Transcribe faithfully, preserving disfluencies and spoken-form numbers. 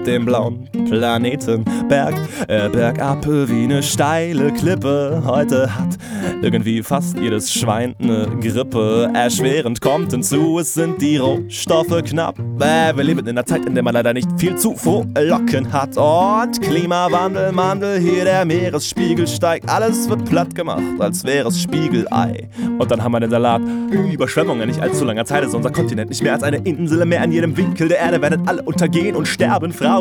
dem blauen Planeten. Berg, äh, bergab wie ne steile Klippe. Heute hat irgendwie fast jedes Schwein ne Grippe. Erschwerend kommt hinzu, es sind die Rohstoffe knapp. Äh, wir leben in einer Zeit, in der man leider nicht viel zu frohlocken hat. Und Klimawandel, Mandel, hier der Meeresspiegel steigt. Alles wird platt gemacht, als wäre es Spiegelei. Und dann haben wir den Salat. Überschwemmungen in nicht allzu langer Zeit ist unser Kontinent nicht mehr als eine Insel im Meer. An jedem Winkel der Erde werden alle untergehen und sterben. Frauen